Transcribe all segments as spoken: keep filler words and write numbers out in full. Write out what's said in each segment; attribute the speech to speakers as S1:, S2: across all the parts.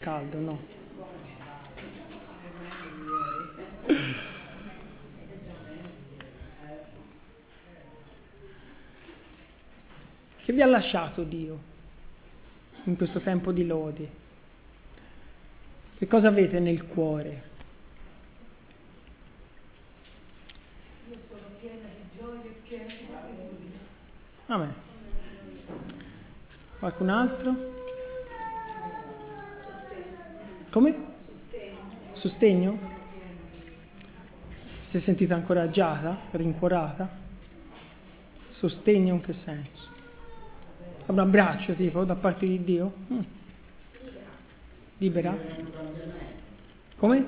S1: caldo, no? Che vi ha lasciato Dio in questo tempo di lode? Che cosa avete nel cuore?
S2: Io sono piena di gioia e piena di gratitudine.
S1: Amen. Qualcun altro? Come?
S2: Sostegno.
S1: Sostegno? Si è sentita incoraggiata? Rincuorata? Sostegno in che senso? Un abbraccio tipo da parte di Dio? Mm. Libera? Come?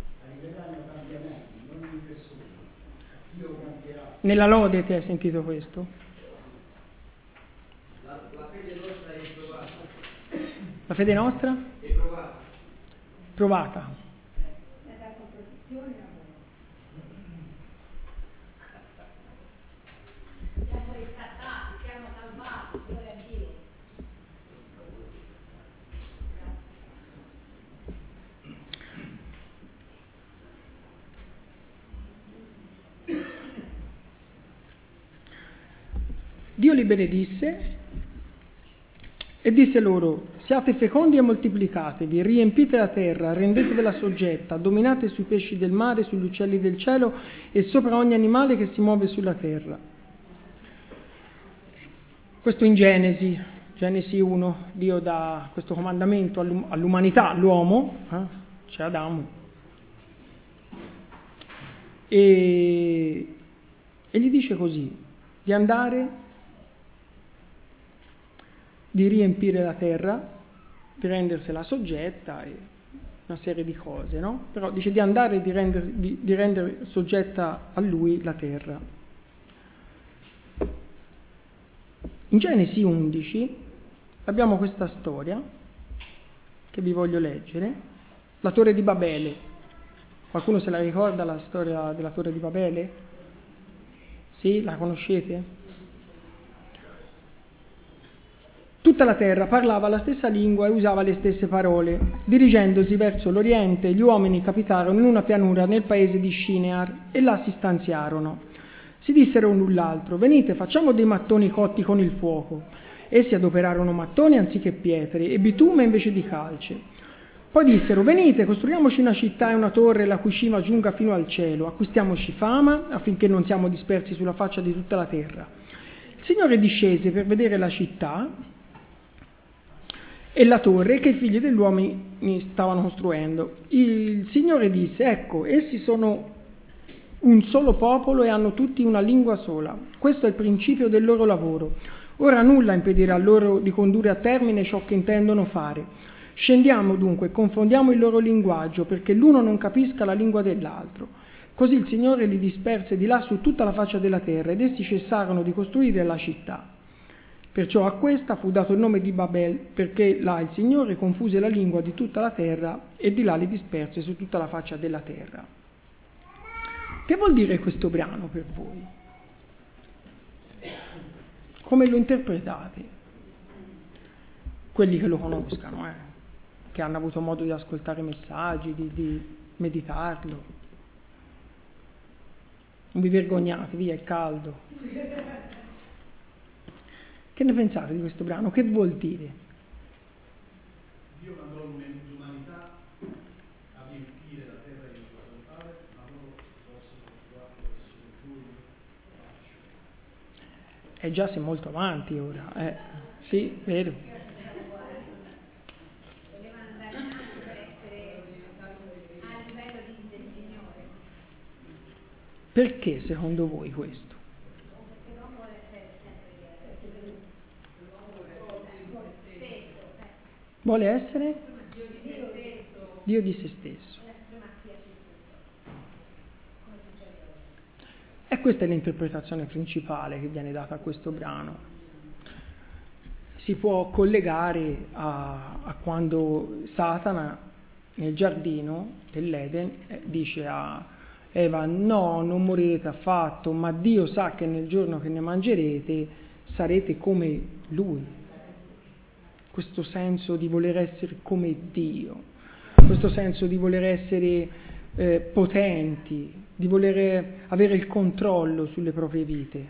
S1: Nella lode ti hai sentito questo?
S3: La, la fede nostra è provata.
S1: La fede nostra?
S3: È provata.
S1: Provata.
S2: È dato protezione e amore. Siamo riscattati, siamo salvati, gloria a Dio.
S1: Dio li benedisse e disse loro: siate fecondi e moltiplicatevi, riempite la terra, rendetevela soggetta, dominate sui pesci del mare, sugli uccelli del cielo e sopra ogni animale che si muove sulla terra. Questo in Genesi, Genesi uno, Dio dà questo comandamento all'um- all'umanità, all'uomo, eh? C'è Adamo, e, e gli dice così, di andare, di riempire la terra, di rendersela soggetta e una serie di cose, no? Però dice di andare e di rendere, di, di rendere soggetta a lui la terra. In Genesi undici abbiamo questa storia che vi voglio leggere, la Torre di Babele. Qualcuno se la ricorda la storia della Torre di Babele? Sì, la conoscete? Tutta la terra parlava la stessa lingua e usava le stesse parole. Dirigendosi verso l'oriente, gli uomini capitarono in una pianura nel paese di Shinear e là si stanziarono. Si dissero l'un l'altro: venite, facciamo dei mattoni cotti con il fuoco. Essi adoperarono mattoni anziché pietre e bitume invece di calce. Poi dissero: venite, costruiamoci una città e una torre la cui cima giunga fino al cielo, acquistiamoci fama affinché non siamo dispersi sulla faccia di tutta la terra. Il Signore discese per vedere la città e la torre che i figli degli uomini stavano costruendo. Il Signore disse: ecco, essi sono un solo popolo e hanno tutti una lingua sola. Questo è il principio del loro lavoro. Ora nulla impedirà loro di condurre a termine ciò che intendono fare. Scendiamo dunque e confondiamo il loro linguaggio, perché l'uno non capisca la lingua dell'altro. Così il Signore li disperse di là su tutta la faccia della terra, ed essi cessarono di costruire la città. Perciò a questa fu dato il nome di Babel, perché là il Signore confuse la lingua di tutta la terra e di là li disperse su tutta la faccia della terra. Che vuol dire questo brano per voi? Come lo interpretate? Quelli che lo conoscano, eh? Che hanno avuto modo di ascoltare messaggi, di, di meditarlo. Non vi vergognate, via, è caldo. Che ne pensate di questo brano? Che vuol dire?
S4: Dio mandò l'umanità a riempire la terra di sua volontà, ma loro possono guardare solo giù e
S1: Eh già, sei molto avanti ora. Eh, sì, vero.
S2: Volevano andare in alto per essere a livello di, del Signore.
S1: Perché secondo voi questo?
S2: Perché l'uomo vuole essere sempre stesso.
S1: Vuole essere
S2: Dio di se stesso.
S1: Dio di se stesso.
S2: La supremazia su tutto. Come succede oggi.
S1: E questa è l'interpretazione principale che viene data a questo brano. Si può collegare a, a quando Satana nel giardino dell'Eden eh, dice a Eva: no, non morirete affatto, ma Dio sa che nel giorno che ne mangerete sarete come Lui. questo senso di voler essere come Dio, questo senso di voler essere eh, potenti, di voler avere il controllo sulle proprie vite.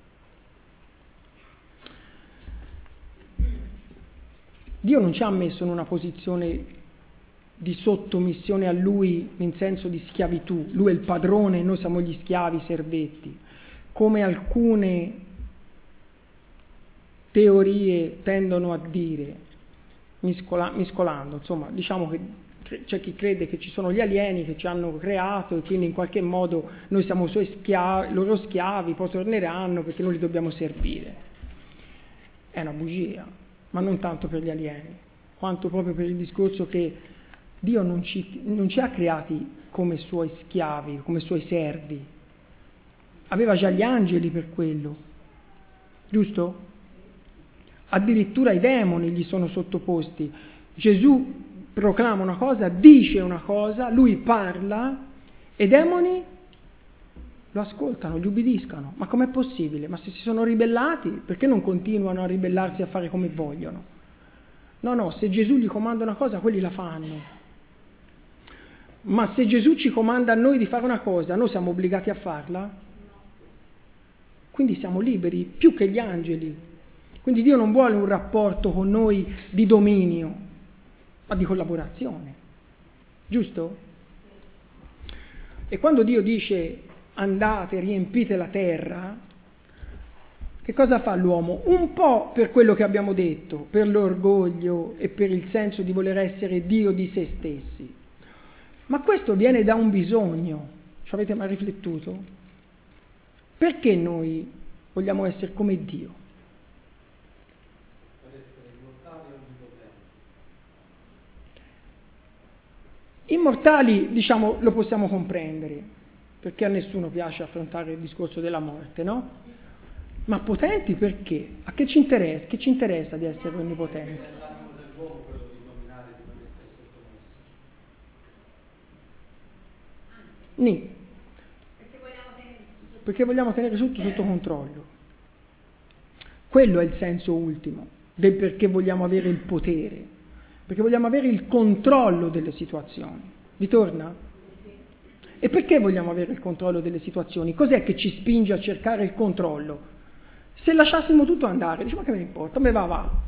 S1: Dio non ci ha messo in una posizione di sottomissione a Lui in senso di schiavitù. Lui è il padrone e noi siamo gli schiavi, i servetti. Come alcune teorie tendono a dire, miscola, miscolando, insomma, diciamo che c'è chi crede che ci sono gli alieni che ci hanno creato e quindi in qualche modo noi siamo suoi schiavi, loro schiavi, poi torneranno perché noi li dobbiamo servire. È una bugia, ma non tanto per gli alieni, quanto proprio per il discorso che Dio non ci, non ci ha creati come suoi schiavi, come suoi servi. Aveva già gli angeli per quello, giusto? Addirittura i demoni gli sono sottoposti. Gesù proclama una cosa, dice una cosa, lui parla e i demoni lo ascoltano, gli ubbidiscono. Ma com'è possibile? Ma se si sono ribellati, perché non continuano a ribellarsi a fare come vogliono? No, no, se Gesù gli comanda una cosa, quelli la fanno. Ma se Gesù ci comanda a noi di fare una cosa, noi siamo obbligati a farla? Quindi siamo liberi, più che gli angeli. Quindi Dio non vuole un rapporto con noi di dominio, ma di collaborazione. Giusto? E quando Dio dice andate, riempite la terra, che cosa fa l'uomo? Un po' per quello che abbiamo detto, per l'orgoglio e per il senso di voler essere Dio di se stessi. Ma questo viene da un bisogno. Ci avete mai riflettuto? Perché noi vogliamo essere come Dio?
S4: Per essere immortali e onnipotenti.
S1: Immortali, diciamo, lo possiamo comprendere, perché a nessuno piace affrontare il discorso della morte, no? Ma potenti perché? A che ci interessa? Che ci interessa di essere onnipotenti?
S4: È l'animo dell'uomo quello di dominare, di non essere sottomesso.
S1: Nì,
S2: Perché vogliamo tenere tutto.
S1: perché vogliamo tenere tutto sotto controllo. Quello è il senso ultimo del perché vogliamo avere il potere, perché vogliamo avere il controllo delle situazioni. Vi torna? E perché vogliamo avere il controllo delle situazioni? Cos'è che ci spinge a cercare il controllo? Se lasciassimo tutto andare, diciamo che me ne importa, me va va.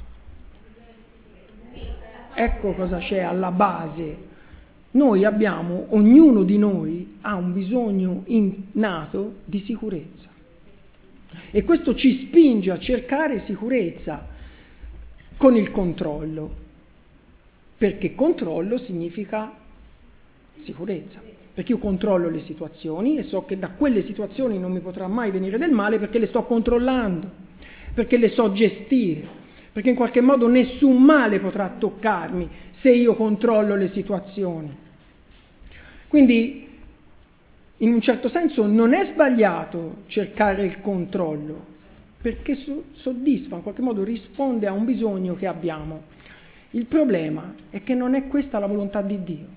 S1: Ecco cosa c'è alla base. Noi abbiamo, ognuno di noi ha un bisogno innato di sicurezza. E questo ci spinge a cercare sicurezza con il controllo, perché controllo significa sicurezza, perché io controllo le situazioni e so che da quelle situazioni non mi potrà mai venire del male perché le sto controllando, perché le so gestire, perché in qualche modo nessun male potrà toccarmi se io controllo le situazioni. Quindi in un certo senso non è sbagliato cercare il controllo, perché soddisfa, in qualche modo risponde a un bisogno che abbiamo. Il problema è che non è questa la volontà di Dio.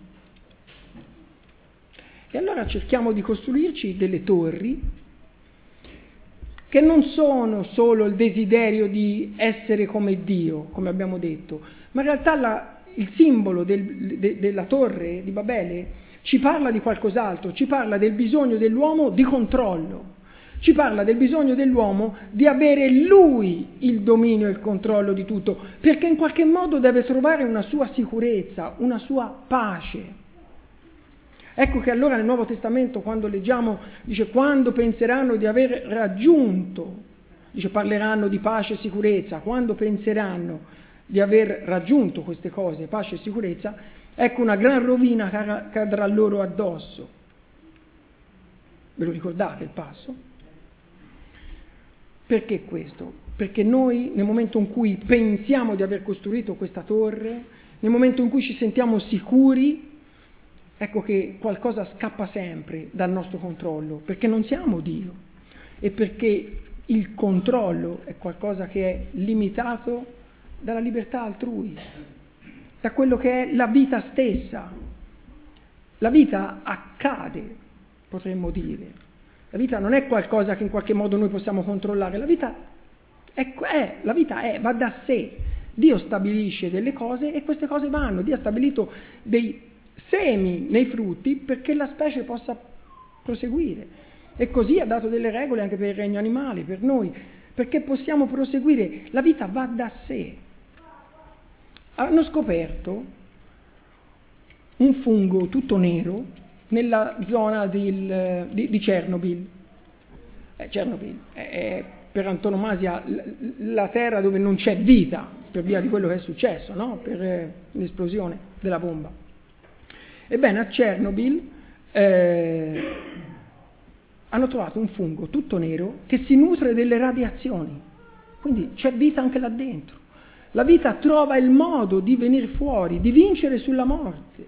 S1: E allora cerchiamo di costruirci delle torri che non sono solo il desiderio di essere come Dio, come abbiamo detto, ma in realtà la, il simbolo del, de, della torre di Babele ci parla di qualcos'altro, ci parla del bisogno dell'uomo di controllo, ci parla del bisogno dell'uomo di avere lui il dominio e il controllo di tutto, perché in qualche modo deve trovare una sua sicurezza, una sua pace. Ecco che allora nel Nuovo Testamento, quando leggiamo, dice quando penseranno di aver raggiunto, dice parleranno di pace e sicurezza, quando penseranno di aver raggiunto queste cose, pace e sicurezza, ecco una gran rovina cadrà loro addosso. Ve lo ricordate il passo? Perché questo? Perché noi nel momento in cui pensiamo di aver costruito questa torre, nel momento in cui ci sentiamo sicuri, ecco che qualcosa scappa sempre dal nostro controllo, perché non siamo Dio e perché il controllo è qualcosa che è limitato dalla libertà altrui, da quello che è la vita stessa. La vita accade, potremmo dire. La vita non è qualcosa che in qualche modo noi possiamo controllare, la vita è, è, la vita è, va da sé. Dio stabilisce delle cose e queste cose vanno. Dio ha stabilito dei semi nei frutti perché la specie possa proseguire. E così ha dato delle regole anche per il regno animale, per noi, perché possiamo proseguire. La vita va da sé. Hanno scoperto un fungo tutto nero nella zona del, di, di Chernobyl. Eh, Chernobyl è per antonomasia la terra dove non c'è vita per via di quello che è successo, no? Per eh, l'esplosione della bomba. Ebbene, a Chernobyl eh, hanno trovato un fungo tutto nero che si nutre delle radiazioni, quindi c'è vita anche là dentro. La vita trova il modo di venire fuori, di vincere sulla morte.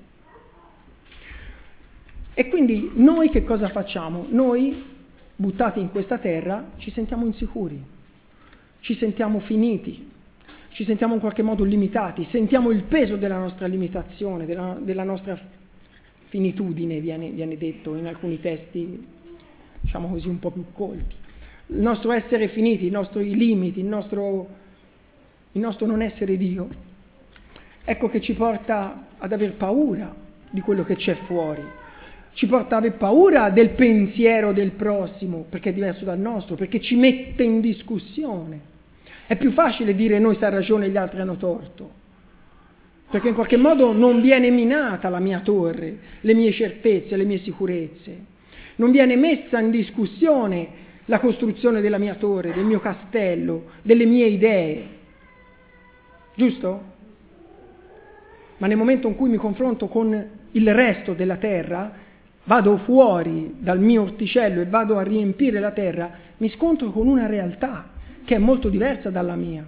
S1: E quindi noi che cosa facciamo? Noi, buttati in questa terra, ci sentiamo insicuri, ci sentiamo finiti, ci sentiamo in qualche modo limitati, sentiamo il peso della nostra limitazione, della, della nostra finitudine, viene, viene detto in alcuni testi, diciamo così, un po' più colti. Il nostro essere finiti, i nostri limiti, il nostro, il nostro non essere Dio, ecco che ci porta ad aver paura di quello che c'è fuori. Ci porta ad avere paura del pensiero del prossimo, perché è diverso dal nostro, perché ci mette in discussione. È più facile dire noi sta ragione e gli altri hanno torto, perché in qualche modo non viene minata la mia torre, le mie certezze, le mie sicurezze. Non viene messa in discussione la costruzione della mia torre, del mio castello, delle mie idee. Giusto? Ma nel momento in cui mi confronto con il resto della terra, vado fuori dal mio orticello e vado a riempire la terra, mi scontro con una realtà che è molto diversa dalla mia.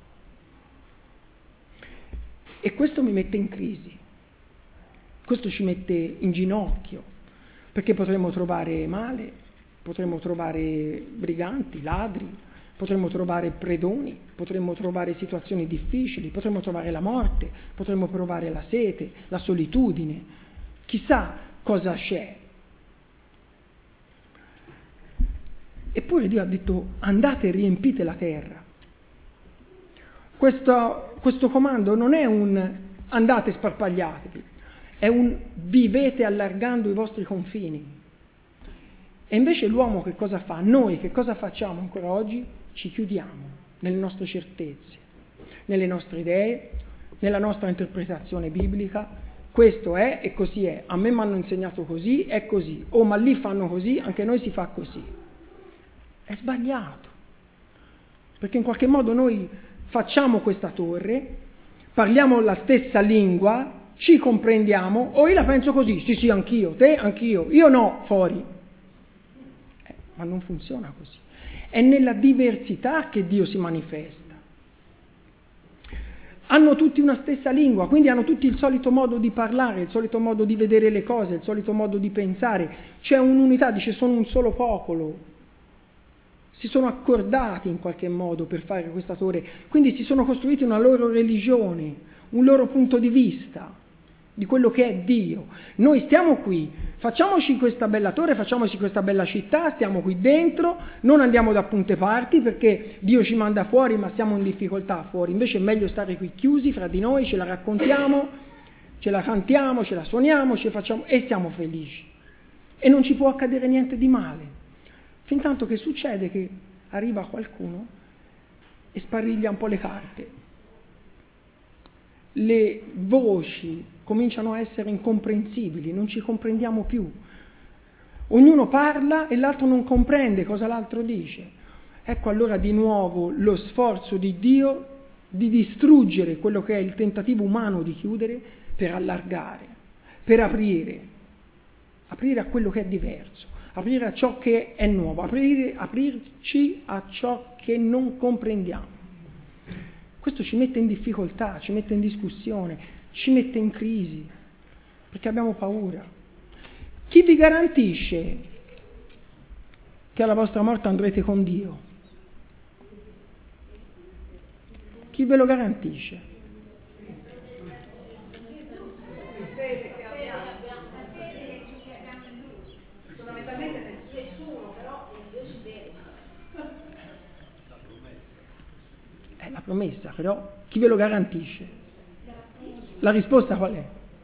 S1: E questo mi mette in crisi, questo ci mette in ginocchio, perché potremmo trovare male, potremmo trovare briganti, ladri, potremmo trovare predoni, potremmo trovare situazioni difficili, potremmo trovare la morte, potremmo provare la sete, la solitudine, chissà cosa c'è. Eppure Dio ha detto andate e riempite la terra. Questo, questo comando non è un andate e sparpagliatevi, è un vivete allargando i vostri confini. E invece l'uomo che cosa fa? Noi che cosa facciamo ancora oggi? Ci chiudiamo nelle nostre certezze, nelle nostre idee, nella nostra interpretazione biblica. Questo è e così è, a me mi hanno insegnato così, è così, oh ma lì fanno così, anche noi si fa così. È sbagliato, perché in qualche modo noi facciamo questa torre, parliamo la stessa lingua, ci comprendiamo, o io la penso così, sì sì anch'io, te anch'io, io no, fuori. Eh, ma non funziona così, è nella diversità che Dio si manifesta. Hanno tutti una stessa lingua, quindi hanno tutti il solito modo di parlare, il solito modo di vedere le cose, il solito modo di pensare. C'è un'unità, dice sono un solo popolo. Si sono accordati in qualche modo per fare questa torre, quindi si sono costruiti una loro religione, un loro punto di vista di quello che è Dio. Noi stiamo qui, facciamoci questa bella torre, facciamoci questa bella città, stiamo qui dentro, non andiamo da punte parti perché Dio ci manda fuori ma siamo in difficoltà fuori, invece è meglio stare qui chiusi fra di noi, ce la raccontiamo, ce la cantiamo, ce la suoniamo, ce la facciamo e siamo felici. E non ci può accadere niente di male. Fintanto che succede che arriva qualcuno e spariglia un po' le carte. Le voci cominciano a essere incomprensibili, non ci comprendiamo più. Ognuno parla e l'altro non comprende cosa l'altro dice. Ecco allora di nuovo lo sforzo di Dio di distruggere quello che è il tentativo umano di chiudere per allargare, per aprire, aprire a quello che è diverso. Aprire a ciò che è nuovo, aprire, aprirci a ciò che non comprendiamo. Questo ci mette in difficoltà, ci mette in discussione, ci mette in crisi, perché abbiamo paura. Chi vi garantisce che alla vostra morte andrete con Dio? Chi ve lo garantisce? promessa, però chi ve lo garantisce? La risposta qual è?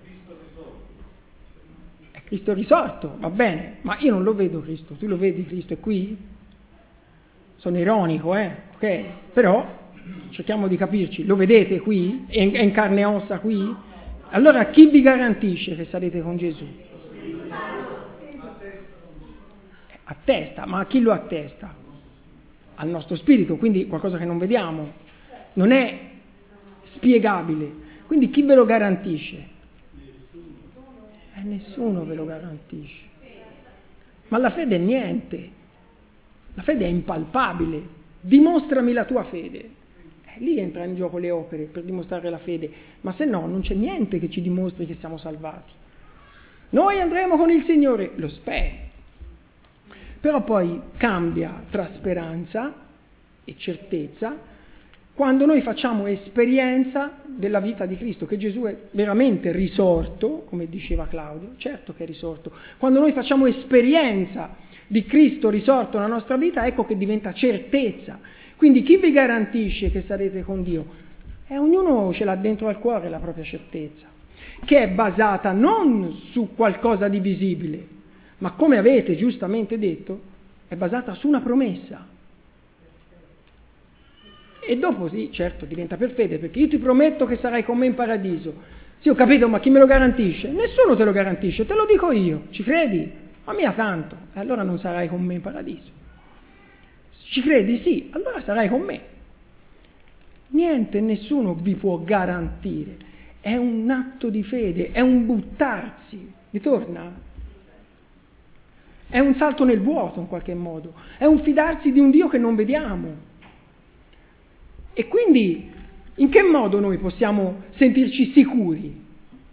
S1: È Cristo risorto, va bene, ma io non lo vedo Cristo, tu lo vedi Cristo, è qui? Sono ironico, eh? Ok, però cerchiamo di capirci, lo vedete qui? È in, è in carne e ossa qui? Allora chi vi garantisce che sarete con Gesù? Attesta, ma a chi lo attesta? Al nostro spirito, quindi qualcosa che non vediamo, non è spiegabile. Quindi chi ve lo garantisce? Eh, nessuno ve lo garantisce. Ma la fede è niente, la fede è impalpabile. Dimostrami la tua fede. Eh, lì entra in gioco le opere per dimostrare la fede, ma se no non c'è niente che ci dimostri che siamo salvati. Noi andremo con il Signore, lo spero. Però poi cambia tra speranza e certezza quando noi facciamo esperienza della vita di Cristo, che Gesù è veramente risorto, come diceva Claudio, certo che è risorto. Quando noi facciamo esperienza di Cristo risorto nella nostra vita, ecco che diventa certezza. Quindi chi vi garantisce che sarete con Dio? E ognuno ce l'ha dentro al cuore la propria certezza, che è basata non su qualcosa di visibile, ma come avete giustamente detto, è basata su una promessa. E dopo sì, certo, diventa per fede, perché io ti prometto che sarai con me in paradiso. Sì, ho capito, ma chi me lo garantisce? Nessuno te lo garantisce, te lo dico io. Ci credi? Ma mia tanto, e allora non sarai con me in paradiso. Ci credi? Sì, allora sarai con me. Niente, nessuno vi può garantire. È un atto di fede, è un buttarsi. Vi torna? È un salto nel vuoto in qualche modo, è un fidarsi di un Dio che non vediamo. E quindi in che modo noi possiamo sentirci sicuri?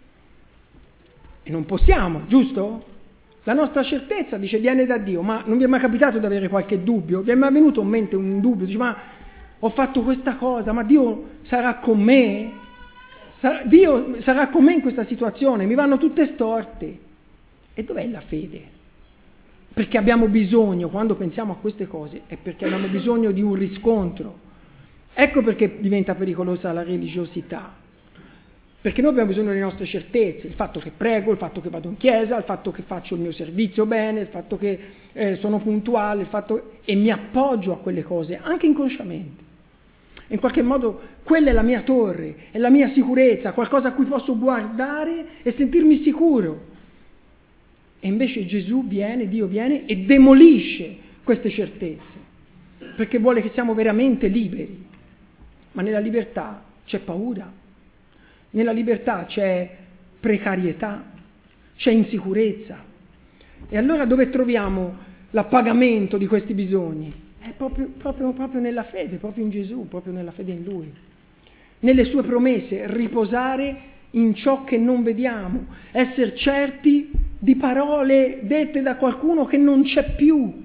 S1: E non possiamo, giusto? La nostra certezza, dice, viene da Dio, ma non vi è mai capitato di avere qualche dubbio? Vi è mai venuto in mente un dubbio? Dice, ma ho fatto questa cosa, ma Dio sarà con me? Sarà, Dio sarà con me in questa situazione? Mi vanno tutte storte. E dov'è la fede? Perché abbiamo bisogno, quando pensiamo a queste cose, è perché abbiamo bisogno di un riscontro. Ecco perché diventa pericolosa la religiosità. Perché noi abbiamo bisogno delle nostre certezze, il fatto che prego, il fatto che vado in chiesa, il fatto che faccio il mio servizio bene, il fatto che eh, sono puntuale, il fatto... e mi appoggio a quelle cose, anche inconsciamente. In qualche modo quella è la mia torre, è la mia sicurezza, qualcosa a cui posso guardare e sentirmi sicuro. E invece Gesù viene, Dio viene e demolisce queste certezze, perché vuole che siamo veramente liberi. Ma nella libertà c'è paura, nella libertà c'è precarietà, c'è insicurezza. E allora dove troviamo l'appagamento di questi bisogni? È proprio, proprio, proprio nella fede, proprio in Gesù, proprio nella fede in Lui. Nelle sue promesse, riposare in ciò che non vediamo, essere certi di parole dette da qualcuno che non c'è più.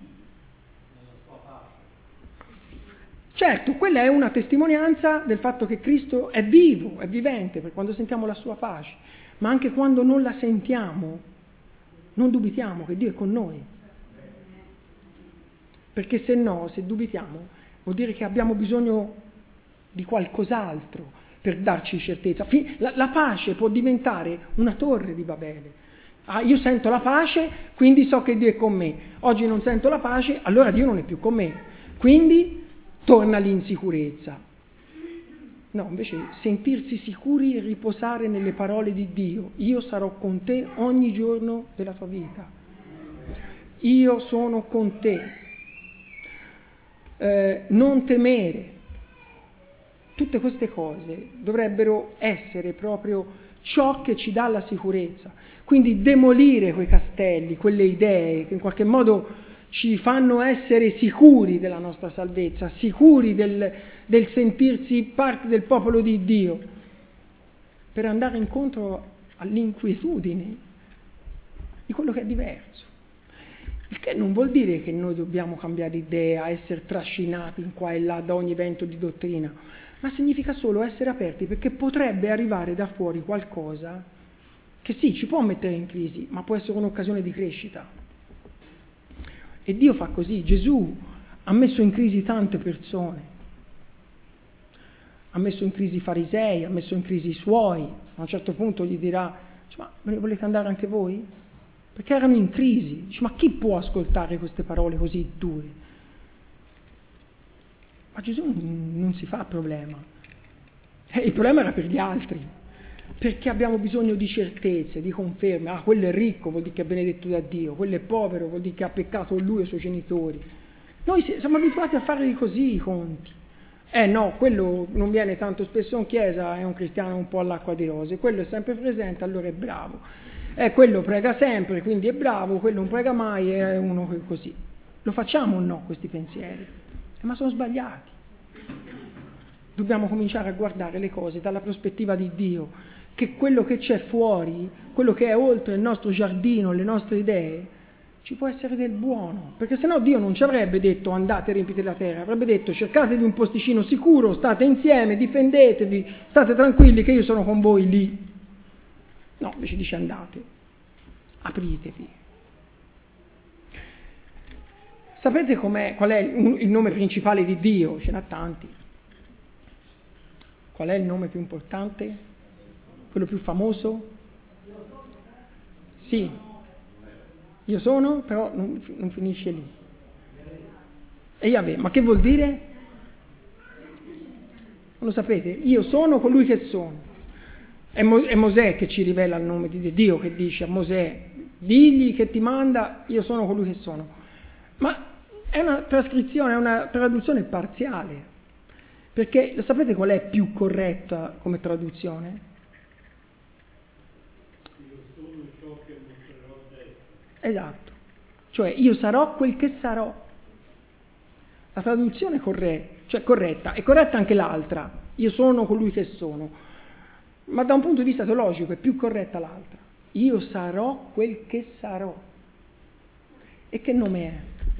S1: Certo, quella è una testimonianza del fatto che Cristo è vivo, è vivente, per quando sentiamo la sua pace, ma anche quando non la sentiamo, non dubitiamo che Dio è con noi. Perché se no, se dubitiamo, vuol dire che abbiamo bisogno di qualcos'altro per darci certezza. La, la pace può diventare una torre di Babele. Ah, io sento la pace, quindi so che Dio è con me. Oggi non sento la pace, allora Dio non è più con me. Quindi torna l'insicurezza. No, invece sentirsi sicuri e riposare nelle parole di Dio. Io sarò con te ogni giorno della tua vita. Io sono con te. Eh, non temere. Tutte queste cose dovrebbero essere proprio ciò che ci dà la sicurezza. Quindi demolire quei castelli, quelle idee che in qualche modo ci fanno essere sicuri della nostra salvezza, sicuri del, del sentirsi parte del popolo di Dio, per andare incontro all'inquietudine di quello che è diverso. Il che non vuol dire che noi dobbiamo cambiare idea, essere trascinati in qua e là da ogni vento di dottrina, ma significa solo essere aperti, perché potrebbe arrivare da fuori qualcosa che sì, ci può mettere in crisi, ma può essere un'occasione di crescita. E Dio fa così. Gesù ha messo in crisi tante persone. ha messo in crisi i farisei, ha messo in crisi i suoi. A un certo punto gli dirà, dice, ma ve ne volete andare anche voi? Perché erano in crisi. Dice, ma chi può ascoltare queste parole così dure? Ma Gesù non si fa problema. Eh, il problema era per gli altri, perché abbiamo bisogno di certezze, di conferme. Ah, quello è ricco, vuol dire che è benedetto da Dio, quello è povero, vuol dire che ha peccato lui e i suoi genitori. Noi siamo abituati a fare così i conti. Eh no, quello non viene tanto spesso in chiesa, è un cristiano un po' all'acqua di rose, quello è sempre presente, allora è bravo. Eh, quello prega sempre, quindi è bravo, quello non prega mai, è uno così. Lo facciamo o no questi pensieri? Eh, ma sono sbagliati. Dobbiamo cominciare a guardare le cose dalla prospettiva di Dio, che quello che c'è fuori, quello che è oltre il nostro giardino, le nostre idee, ci può essere del buono, perché sennò Dio non ci avrebbe detto andate e riempite la terra, avrebbe detto cercatevi un posticino sicuro, state insieme, difendetevi, state tranquilli che io sono con voi lì. No, invece dice andate, apritevi. Sapete com'è, qual è il nome principale di Dio? Ce n'ha tanti. Qual è il nome più importante? Quello più famoso? Sì. Io sono, però non, non finisce lì. E Yahweh, ma che vuol dire? Non lo sapete? Io sono colui che sono. È, Mo- è Mosè che ci rivela il nome di Dio, che dice a Mosè, digli che ti manda, io sono colui che sono. Ma è una trascrizione, è una traduzione parziale, perché sapete qual è più corretta come traduzione? Esatto, cioè io sarò quel che sarò. La traduzione corretta, cioè corretta, è corretta anche l'altra, io sono colui che sono, ma da un punto di vista teologico è più corretta l'altra. Io sarò quel che sarò. E che nome è?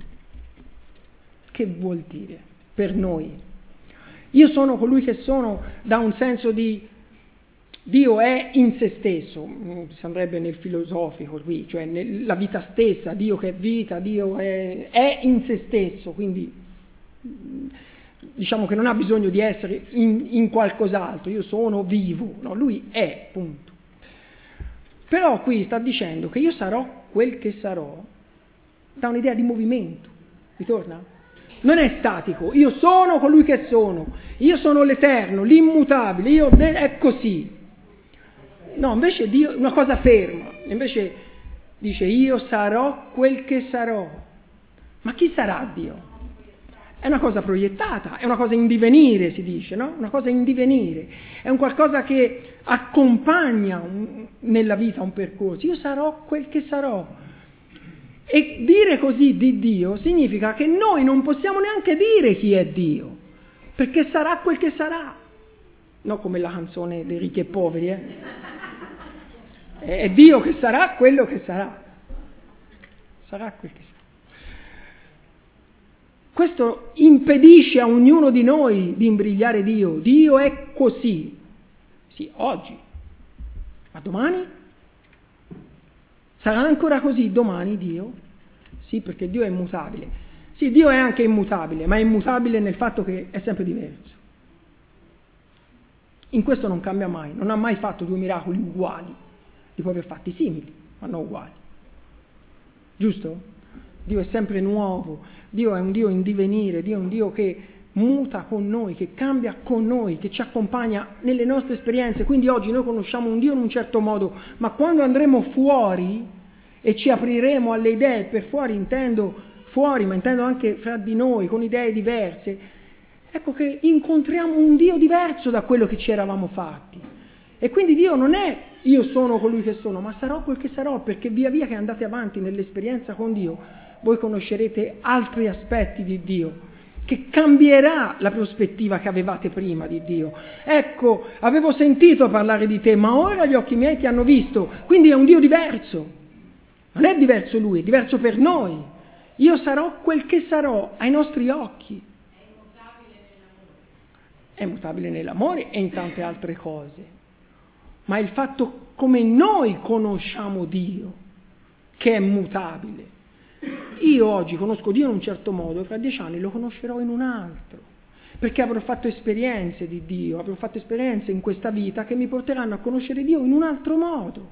S1: Che vuol dire per noi? Io sono colui che sono da un senso di Dio è in se stesso, si andrebbe nel filosofico qui, cioè nella vita stessa, Dio che è vita, Dio è, è in se stesso, quindi diciamo che non ha bisogno di essere in, in qualcos'altro, io sono vivo, no, lui è, punto. Però qui sta dicendo che io sarò quel che sarò da un'idea di movimento, ritorna? Non è statico, io sono colui che sono, io sono l'eterno, l'immutabile, io è così. No, invece Dio è una cosa ferma, invece dice io sarò quel che sarò. Ma chi sarà Dio? È una cosa proiettata, è una cosa in divenire, si dice, no? Una cosa in divenire, è un qualcosa che accompagna un, nella vita un percorso. Io sarò quel che sarò. E dire così di Dio significa che noi non possiamo neanche dire chi è Dio, perché sarà quel che sarà. No, come la canzone dei ricchi e poveri, eh? È Dio che sarà quello che sarà. Sarà quel che sarà. Questo impedisce a ognuno di noi di imbrigliare Dio. Dio è così. Sì, oggi. Ma domani? Sarà ancora così domani Dio? Sì, perché Dio è immutabile. Sì, Dio è anche immutabile, ma è immutabile nel fatto che è sempre diverso. In questo non cambia mai, non ha mai fatto due miracoli uguali. Li può aver fatti simili, ma non uguali. Giusto? Dio è sempre nuovo, Dio è un Dio in divenire, Dio è un Dio che muta con noi, che cambia con noi, che ci accompagna nelle nostre esperienze. Quindi oggi noi conosciamo un Dio in un certo modo, ma quando andremo fuori e ci apriremo alle idee, per fuori intendo fuori, ma intendo anche fra di noi, con idee diverse, ecco che incontriamo un Dio diverso da quello che ci eravamo fatti. E quindi Dio non è io sono colui che sono, ma sarò quel che sarò, perché via via che andate avanti nell'esperienza con Dio, voi conoscerete altri aspetti di Dio, che cambierà la prospettiva che avevate prima di Dio. Ecco, avevo sentito parlare di te, ma ora gli occhi miei ti hanno visto, quindi è un Dio diverso. Non è diverso Lui, è diverso per noi. Io sarò quel che sarò ai nostri occhi. È immutabile nell'amore e in tante altre cose. Ma è il fatto come noi conosciamo Dio che è mutabile. Io oggi conosco Dio in un certo modo e fra dieci anni lo conoscerò in un altro. perché avrò fatto esperienze di Dio, avrò fatto esperienze in questa vita che mi porteranno a conoscere Dio in un altro modo.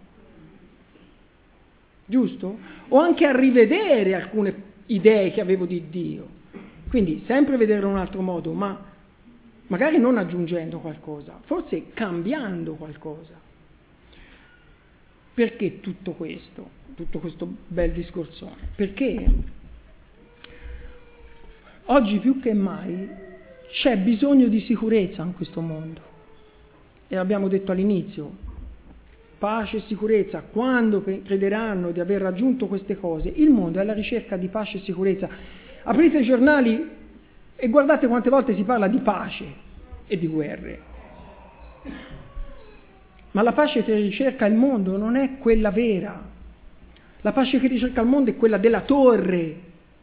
S1: Giusto? O anche a rivedere alcune idee che avevo di Dio. Quindi sempre vederlo in un altro modo, ma magari non aggiungendo qualcosa, forse cambiando qualcosa. Perché tutto questo? Tutto questo bel discorsone? Perché oggi più che mai c'è bisogno di sicurezza in questo mondo. E l'abbiamo detto all'inizio, pace e sicurezza. Quando crederanno di aver raggiunto queste cose, il mondo è alla ricerca di pace e sicurezza. Aprite i giornali e guardate quante volte si parla di pace e di guerre. Ma la pace che ricerca il mondo non è quella vera. La pace che ricerca il mondo è quella della torre.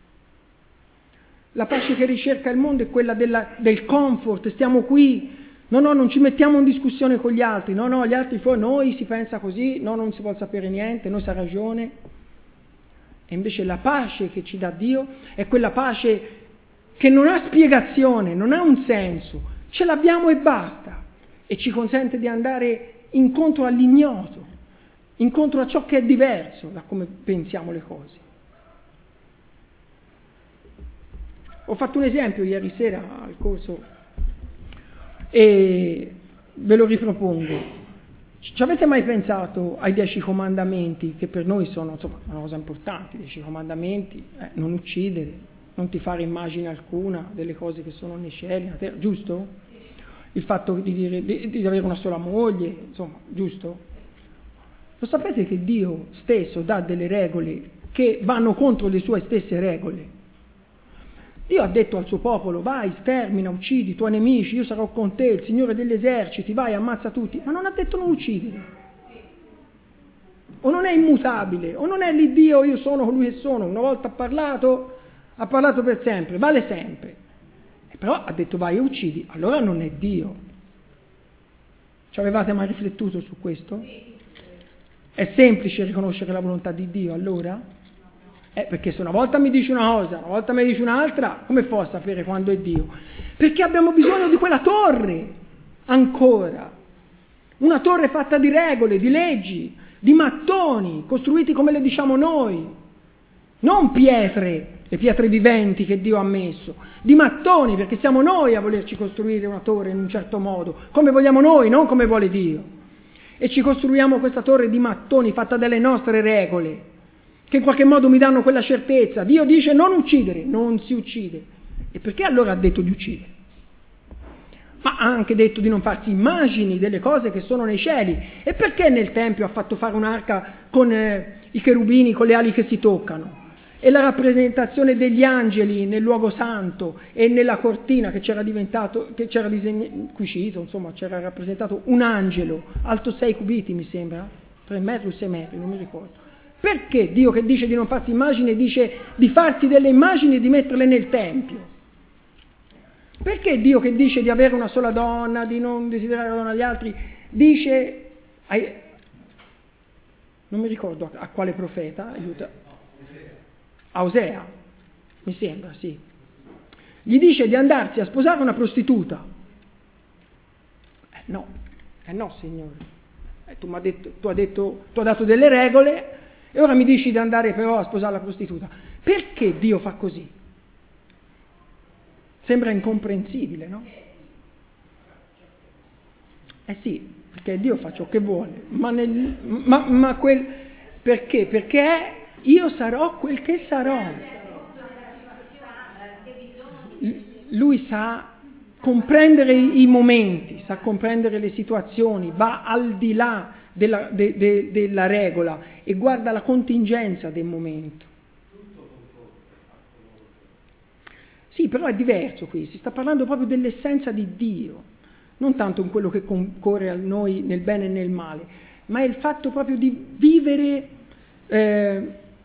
S1: La pace che ricerca il mondo è quella della, del comfort. Stiamo qui. No, no, non ci mettiamo in discussione con gli altri. No, no, gli altri fuori, noi si pensa così. No, non si vuole sapere niente. Noi sa ragione. E invece la pace che ci dà Dio è quella pace che non ha spiegazione, non ha un senso. Ce l'abbiamo e basta. E ci consente di andare incontro all'ignoto, incontro a ciò che è diverso da come pensiamo le cose. Ho fatto un esempio ieri sera al corso e ve lo ripropongo. Ci avete mai pensato ai dieci comandamenti, che per noi sono insomma una cosa importante? I dieci comandamenti, eh, non uccidere, non ti fare immagine alcuna delle cose che sono nei cieli, nella terra, giusto? Il fatto di, dire, di, di avere una sola moglie, insomma, giusto? Lo sapete che Dio stesso dà delle regole che vanno contro le sue stesse regole? Dio ha detto al suo popolo, vai, stermina, uccidi i tuoi nemici, io sarò con te, il Signore degli eserciti, vai, ammazza tutti, ma non ha detto non uccidere. O non è immutabile, o non è l'Iddio, io sono colui che sono, una volta ha parlato, ha parlato per sempre, vale sempre. Però ha detto vai e uccidi, allora non è Dio. Ci avevate mai riflettuto su questo? È semplice riconoscere la volontà di Dio allora? Eh, perché se una volta mi dice una cosa, una volta mi dice un'altra, come posso sapere quando è Dio? Perché abbiamo bisogno di quella torre, ancora. Una torre fatta di regole, di leggi, di mattoni, costruiti come le diciamo noi. Non pietre, le pietre viventi che Dio ha messo, di mattoni, perché siamo noi a volerci costruire una torre in un certo modo, come vogliamo noi, non come vuole Dio. E ci costruiamo questa torre di mattoni fatta dalle nostre regole, che in qualche modo mi danno quella certezza. Dio dice non uccidere, non si uccide. E perché allora ha detto di uccidere? Ma ha anche detto di non farsi immagini delle cose che sono nei cieli. E perché nel Tempio ha fatto fare un'arca con eh, i cherubini, con le ali che si toccano? E la rappresentazione degli angeli nel luogo santo e nella cortina che c'era diventato, che c'era disegnato, cucito, insomma, c'era rappresentato un angelo, alto sei cubiti mi sembra, tre metri o sei metri, non mi ricordo. Perché Dio che dice di non farsi immagini dice di farsi delle immagini e di metterle nel Tempio? Perché Dio che dice di avere una sola donna, di non desiderare la donna agli altri, dice, ai, non mi ricordo a, a quale profeta, aiuta, a Osea, mi sembra, sì, gli dice di andarsi a sposare una prostituta. Eh no, eh no Signore, eh, tu m'ha detto, tu ha detto, tu ha dato delle regole e ora mi dici di andare però a sposare la prostituta. Perché Dio fa così? Sembra incomprensibile, no? Eh sì, perché Dio fa ciò che vuole, ma, nel, ma, ma quel, perché? Perché io sarò quel che sarò. Lui sa comprendere i momenti, sa comprendere le situazioni, va al di là della, de, de, della regola e guarda la contingenza del momento. Sì, però è diverso qui, si sta parlando proprio dell'essenza di Dio, non tanto in quello che concorre a noi nel bene e nel male, ma è il fatto proprio di vivere eh,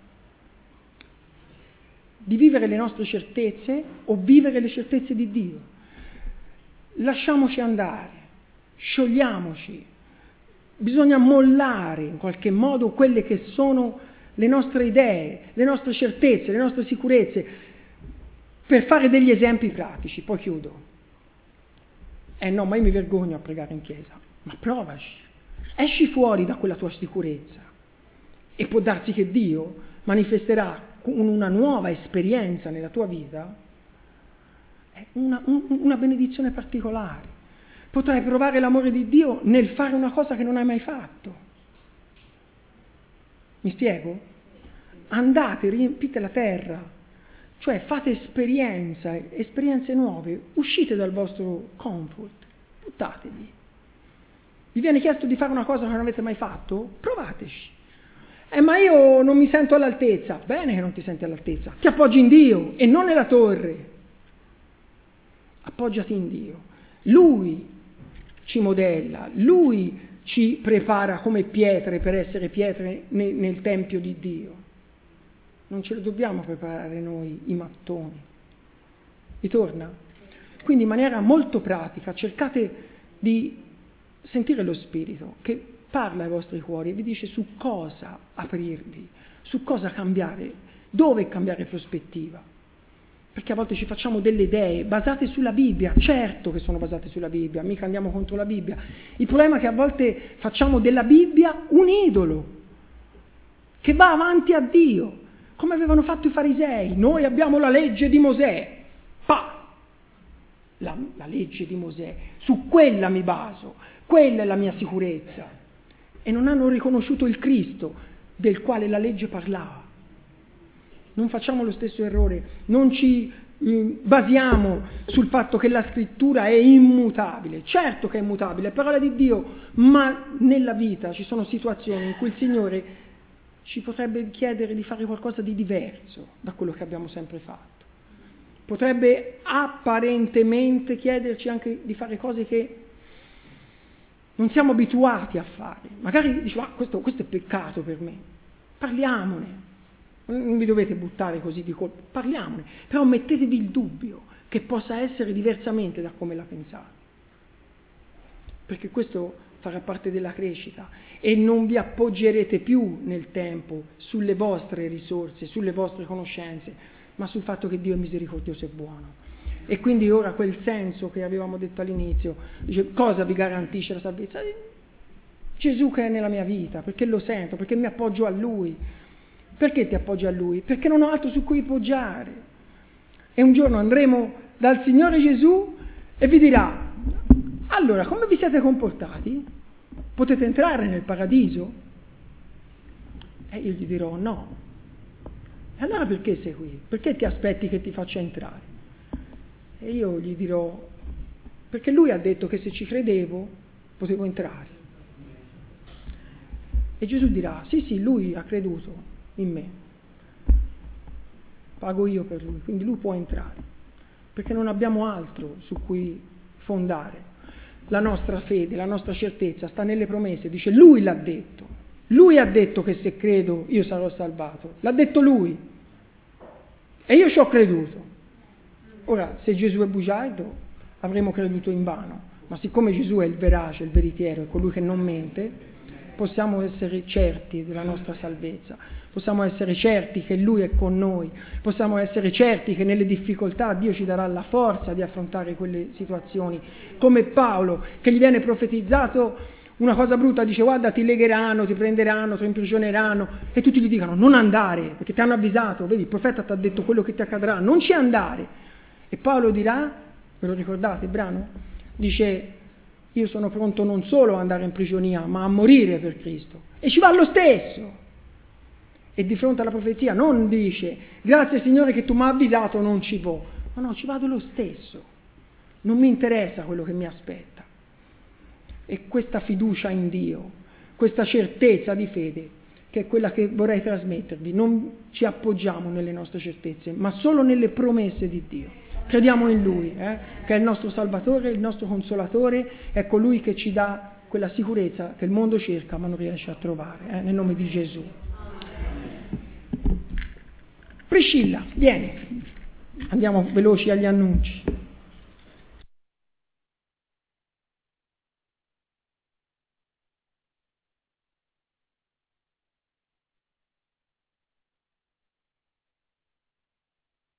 S1: di vivere le nostre certezze o vivere le certezze di Dio. Lasciamoci andare, sciogliamoci, bisogna mollare in qualche modo quelle che sono le nostre idee, le nostre certezze, le nostre sicurezze, per fare degli esempi pratici. Poi chiudo. Eh no, ma io mi vergogno a pregare in chiesa. Ma provaci, esci fuori da quella tua sicurezza e può darsi che Dio manifesterà con una nuova esperienza nella tua vita una, un, una benedizione particolare. Potrai provare l'amore di Dio nel fare una cosa che non hai mai fatto. Mi spiego? Andate, riempite la terra, cioè fate esperienza, esperienze nuove, uscite dal vostro comfort, buttatevi. Vi viene chiesto di fare una cosa che non avete mai fatto? Provateci. Eh, ma io non mi sento all'altezza. Bene che non ti senti all'altezza. Ti appoggi in Dio e non nella torre. Appoggiati in Dio. Lui ci modella, Lui ci prepara come pietre per essere pietre nel, nel Tempio di Dio. Non ce lo dobbiamo preparare noi, i mattoni. Vi torna? Quindi in maniera molto pratica cercate di sentire lo Spirito che parla ai vostri cuori e vi dice su cosa aprirvi, su cosa cambiare, dove cambiare prospettiva. Perché a volte ci facciamo delle idee basate sulla Bibbia, certo che sono basate sulla Bibbia, mica andiamo contro la Bibbia. Il problema è che a volte facciamo della Bibbia un idolo che va avanti a Dio, come avevano fatto i farisei. Noi abbiamo la legge di Mosè, pa! La, la legge di Mosè, su quella mi baso, quella è la mia sicurezza. E non hanno riconosciuto il Cristo del quale la legge parlava. Non facciamo lo stesso errore, non ci eh, basiamo sul fatto che la scrittura è immutabile. Certo che è immutabile, è parola di Dio, ma nella vita ci sono situazioni in cui il Signore ci potrebbe chiedere di fare qualcosa di diverso da quello che abbiamo sempre fatto. Potrebbe apparentemente chiederci anche di fare cose che non siamo abituati a fare. Magari dici, ma questo, questo è peccato per me. Parliamone. Non vi dovete buttare così di colpo, parliamone, però mettetevi il dubbio che possa essere diversamente da come la pensate, perché questo farà parte della crescita e non vi appoggerete più nel tempo sulle vostre risorse, sulle vostre conoscenze, ma sul fatto che Dio è misericordioso e buono. E quindi ora quel senso che avevamo detto all'inizio, dice, cosa vi garantisce la salvezza? Gesù che è nella mia vita, perché lo sento, perché mi appoggio a Lui. Perché ti appoggi a Lui? Perché non ho altro su cui poggiare. E un giorno andremo dal Signore Gesù e vi dirà, allora, come vi siete comportati? Potete entrare nel paradiso? E io gli dirò no. E allora perché sei qui? Perché ti aspetti che ti faccia entrare? E io gli dirò, perché Lui ha detto che se ci credevo potevo entrare. E Gesù dirà, sì sì, Lui ha creduto in me, pago io per Lui, quindi Lui può entrare, perché non abbiamo altro su cui fondare la nostra fede, la nostra certezza sta nelle promesse. Dice, Lui l'ha detto, Lui ha detto che se credo io sarò salvato, l'ha detto Lui e io ci ho creduto. Ora, se Gesù è bugiardo avremmo creduto in vano, ma siccome Gesù è il verace, il veritiero, è colui che non mente, possiamo essere certi della nostra salvezza, possiamo essere certi che Lui è con noi, possiamo essere certi che nelle difficoltà Dio ci darà la forza di affrontare quelle situazioni, come Paolo, che gli viene profetizzato una cosa brutta, dice guarda ti legheranno, ti prenderanno, ti imprigioneranno, e tutti gli dicono non andare, perché ti hanno avvisato, vedi il profeta ti ha detto quello che ti accadrà, non ci andare. E Paolo dirà, ve lo ricordate il brano? Dice io sono pronto non solo ad andare in prigionia, ma a morire per Cristo. E ci va lo stesso. E di fronte alla profezia non dice, grazie Signore che tu mi hai avvisato, non ci vo. Ma no, ci vado lo stesso. Non mi interessa quello che mi aspetta. E questa fiducia in Dio, questa certezza di fede, che è quella che vorrei trasmettervi, non ci appoggiamo nelle nostre certezze, ma solo nelle promesse di Dio. Crediamo in Lui, eh, che è il nostro Salvatore, il nostro Consolatore, è colui che ci dà quella sicurezza che il mondo cerca ma non riesce a trovare, eh, nel nome di Gesù. Priscilla, vieni, andiamo veloci agli annunci.